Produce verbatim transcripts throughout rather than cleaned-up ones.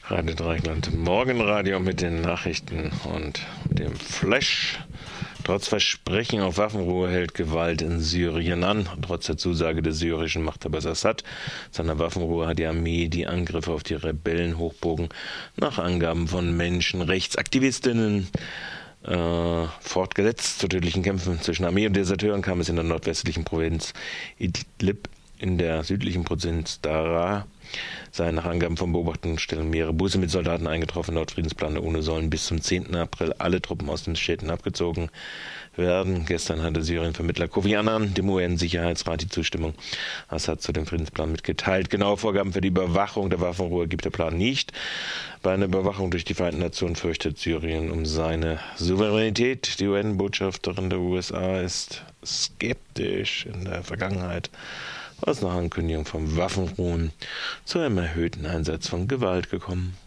Radio Dreieckland Morgenradio mit den Nachrichten und dem Flash. Trotz Versprechen auf Waffenruhe hält Gewalt in Syrien an. Trotz der Zusage des syrischen Machthabers Assad seiner Waffenruhe hat die Armee die Angriffe auf die Rebellenhochburgen nach Angaben von Menschenrechtsaktivistinnen äh, fortgesetzt. Zu tödlichen Kämpfen zwischen Armee und Deserteuren kam es in der nordwestlichen Provinz Idlib. In der südlichen Provinz Daraa seien nach Angaben von Beobachtungsstellen mehrere Busse mit Soldaten eingetroffen. Laut Friedensplan der UNO sollen bis zum zehnten April alle Truppen aus den Städten abgezogen werden. Gestern hatte Syrien-Vermittler Kofi Annan dem U N-Sicherheitsrat die Zustimmung Assad zu dem Friedensplan mitgeteilt. Genaue Vorgaben für die Überwachung der Waffenruhe gibt der Plan nicht. Bei einer Überwachung durch die Vereinten Nationen fürchtet Syrien um seine Souveränität. Die U N-Botschafterin der U S A ist skeptisch. In der Vergangenheit war es nach Ankündigung vom Waffenruhen zu einem erhöhten Einsatz von Gewalt gekommen.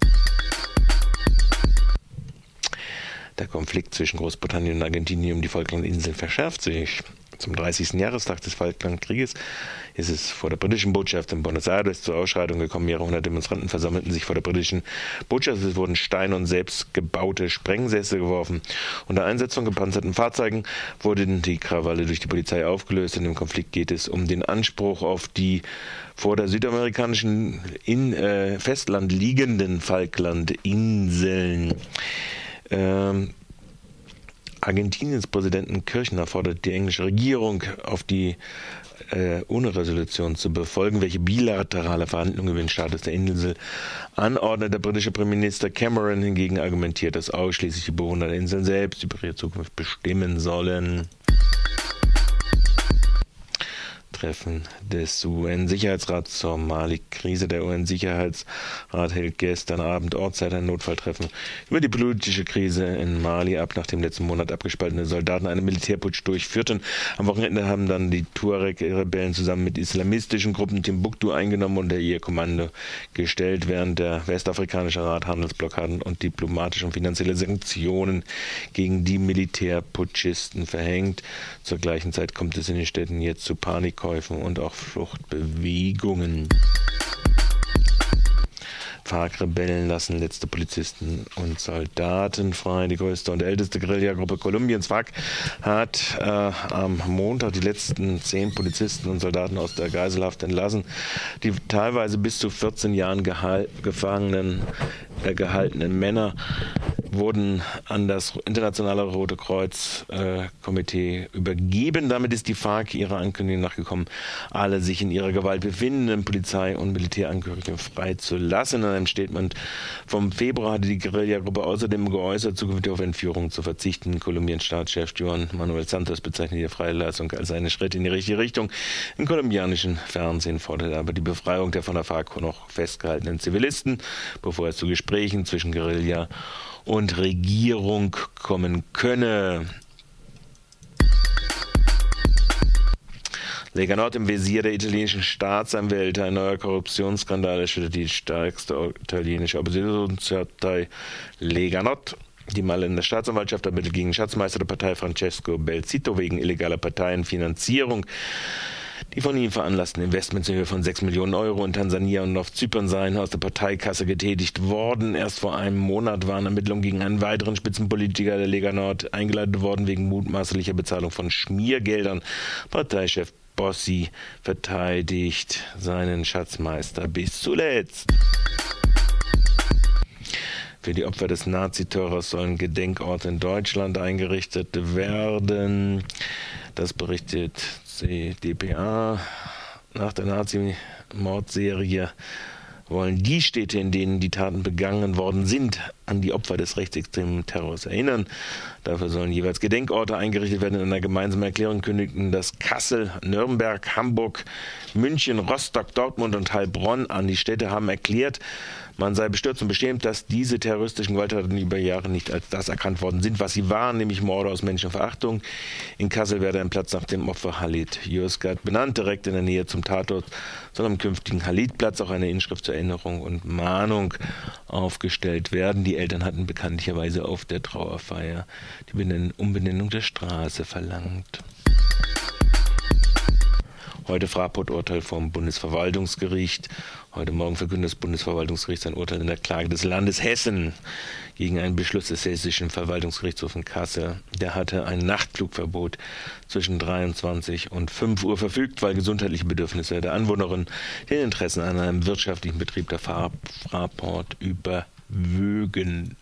Der Konflikt zwischen Großbritannien und Argentinien um die Falklandinseln verschärft sich. Zum dreißigsten Jahrestag des Falklandkrieges ist es vor der britischen Botschaft in Buenos Aires zur Ausschreitung gekommen. Mehrere hundert Demonstranten versammelten sich vor der britischen Botschaft. Es wurden Steine und selbstgebaute Sprengsätze geworfen. Unter Einsatz von gepanzerten Fahrzeugen wurden die Krawalle durch die Polizei aufgelöst. In dem Konflikt geht es um den Anspruch auf die vor der südamerikanischen in, äh, Festland liegenden Falklandinseln. Ähm, Argentiniens Präsidenten Kirchner fordert die englische Regierung auf, die äh, UNO-Resolution zu befolgen, welche bilaterale Verhandlungen über den Status der Insel anordnet. Der britische Premierminister Cameron hingegen argumentiert, dass ausschließlich die Bewohner der Inseln selbst über ihre Zukunft bestimmen sollen. Treffen des U N-Sicherheitsrats zur Mali-Krise. Der U N-Sicherheitsrat hält gestern Abend Ortszeit ein Notfalltreffen über die politische Krise in Mali ab, nachdem letzten Monat abgespaltene Soldaten einen Militärputsch durchführten. Am Wochenende haben dann die Tuareg-Rebellen zusammen mit islamistischen Gruppen Timbuktu eingenommen und ihr Kommando gestellt, während der westafrikanische Rat Handelsblockaden und diplomatische und finanzielle Sanktionen gegen die Militärputschisten verhängt. Zur gleichen Zeit kommt es in den Städten jetzt zu Panikkäufen und auch Fluchtbewegungen. FARC-Rebellen lassen letzte Polizisten und Soldaten frei. Die größte und älteste Guerillagruppe Kolumbiens, FARC, hat äh, am Montag die letzten zehn Polizisten und Soldaten aus der Geiselhaft entlassen. Die teilweise bis zu vierzehn Jahren gehal- gefangenen, äh, gehaltenen Männer wurden an das Internationale Rote Kreuz äh, Komitee übergeben. Damit ist die FARC ihrer Ankündigung nachgekommen, alle sich in ihrer Gewalt befindenden Polizei- und Militärangehörigen freizulassen. In einem Statement vom Februar hatte die Guerillagruppe außerdem geäußert, zukünftig auf Entführungen zu verzichten. Kolumbiens Staatschef Juan Manuel Santos bezeichnet die Freilassung als einen Schritt in die richtige Richtung. Im kolumbianischen Fernsehen forderte aber die Befreiung der von der FARC noch festgehaltenen Zivilisten, bevor es zu Gesprächen zwischen Guerilla und Regierung kommen könne. Lega Nord im Visier der italienischen Staatsanwälte. Ein neuer Korruptionsskandal erschüttert die stärkste italienische Oppositionspartei Lega Nord. Die Mailänder Staatsanwaltschaft ermittelt gegen den Schatzmeister der Partei Francesco Belzito wegen illegaler Parteienfinanzierung. Die von ihm veranlassten Investments in Höhe von sechs Millionen Euro in Tansania und auf Zypern seien aus der Parteikasse getätigt worden. Erst vor einem Monat waren Ermittlungen gegen einen weiteren Spitzenpolitiker der Lega Nord eingeleitet worden wegen mutmaßlicher Bezahlung von Schmiergeldern. Parteichef Bossi verteidigt seinen Schatzmeister bis zuletzt. Für die Opfer des Naziterrors sollen Gedenkorte in Deutschland eingerichtet werden. Das berichtet C D P A. Nach der Nazi-Mordserie wollen die Städte, in denen die Taten begangen worden sind, an die Opfer des rechtsextremen Terrors erinnern. Dafür sollen jeweils Gedenkorte eingerichtet werden. In einer gemeinsamen Erklärung kündigten das Kassel, Nürnberg, Hamburg, München, Rostock, Dortmund und Heilbronn an. Die Städte haben erklärt, man sei bestürzt und beschämt, dass diese terroristischen Gewalttaten über Jahre nicht als das erkannt worden sind, was sie waren, nämlich Morde aus Menschenverachtung. In Kassel werde ein Platz nach dem Opfer Halit Yozgat benannt, direkt in der Nähe zum Tatort soll am künftigen Halit-Platz auch eine Inschrift zur Erinnerung und Mahnung aufgestellt werden. Die Eltern hatten bekanntlicherweise auf der Trauerfeier die Umbenennung der Straße verlangt. Heute Fraport-Urteil vom Bundesverwaltungsgericht. Heute Morgen verkündet das Bundesverwaltungsgericht sein Urteil in der Klage des Landes Hessen gegen einen Beschluss des Hessischen Verwaltungsgerichtshofs in Kassel. Der hatte ein Nachtflugverbot zwischen dreiundzwanzig und fünf Uhr verfügt, weil gesundheitliche Bedürfnisse der Anwohnerin den Interessen an einem wirtschaftlichen Betrieb der Fraport überwögen.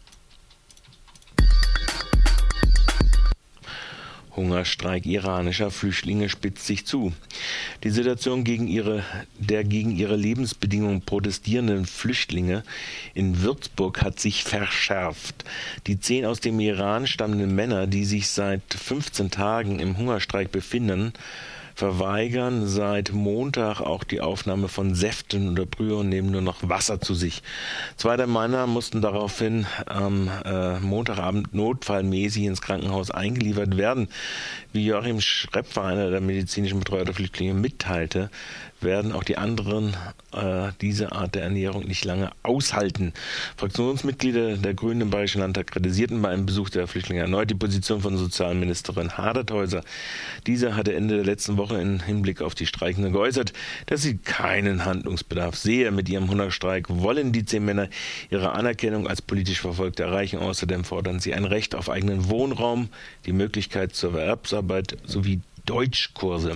Hungerstreik iranischer Flüchtlinge spitzt sich zu. Die Situation gegen ihre, der gegen ihre Lebensbedingungen protestierenden Flüchtlinge in Würzburg hat sich verschärft. Die zehn aus dem Iran stammenden Männer, die sich seit fünfzehn Tagen im Hungerstreik befinden, verweigern seit Montag auch die Aufnahme von Säften oder Brühe und nehmen nur noch Wasser zu sich. Zwei der Männer mussten daraufhin am äh, Montagabend notfallmäßig ins Krankenhaus eingeliefert werden. Wie Joachim Schrepfer, einer der medizinischen Betreuer der Flüchtlinge, mitteilte, werden auch die anderen äh, diese Art der Ernährung nicht lange aushalten. Fraktionsmitglieder der Grünen im Bayerischen Landtag kritisierten bei einem Besuch der Flüchtlinge erneut die Position von Sozialministerin Haderthäuser. Diese hatte Ende der letzten Woche im Hinblick auf die Streikenden geäußert, dass sie keinen Handlungsbedarf sehe. Mit ihrem Hungerstreik wollen die zehn Männer ihre Anerkennung als politisch Verfolgte erreichen. Außerdem fordern sie ein Recht auf eigenen Wohnraum, die Möglichkeit zur Erwerbsarbeit sowie Deutschkurse.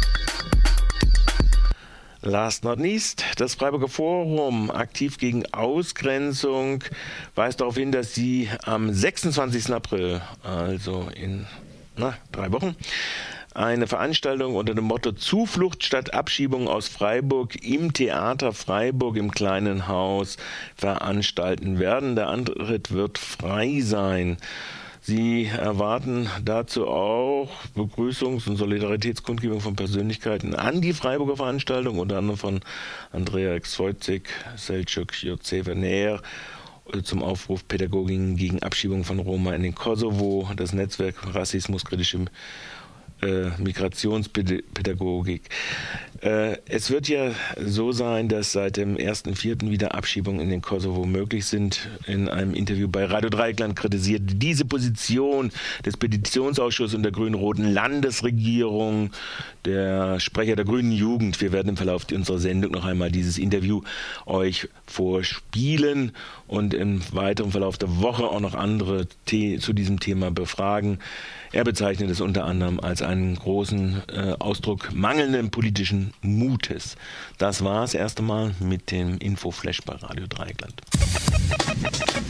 Last not least, das Freiburger Forum, aktiv gegen Ausgrenzung, weist darauf hin, dass sie am sechsundzwanzigsten April, also in na, drei Wochen, eine Veranstaltung unter dem Motto Zuflucht statt Abschiebung aus Freiburg im Theater Freiburg im Kleinen Haus veranstalten werden. Der Antritt wird frei sein. Sie erwarten dazu auch Begrüßungs- und Solidaritätskundgebung von Persönlichkeiten an die Freiburger Veranstaltung, unter anderem von Andrea Xojcik, Selçuk Yurtsevener, zum Aufruf Pädagoginnen gegen Abschiebung von Roma in den Kosovo, das Netzwerk Rassismuskritische äh, Migrationspädagogik. Äh, es wird ja so sein, dass seit dem ersten vierten wieder Abschiebungen in den Kosovo möglich sind. In einem Interview bei Radio Dreieckland kritisiert diese Position des Petitionsausschusses und der grün-roten Landesregierung der Sprecher der Grünen Jugend. Wir werden im Verlauf unserer Sendung noch einmal dieses Interview euch vorspielen und im weiteren Verlauf der Woche auch noch andere The- zu diesem Thema befragen. Er bezeichnet es unter anderem als einen großen äh, Ausdruck mangelnden politischen Mutes. Das war es erst einmal mit dem Infoflash bei Radio Dreieckland.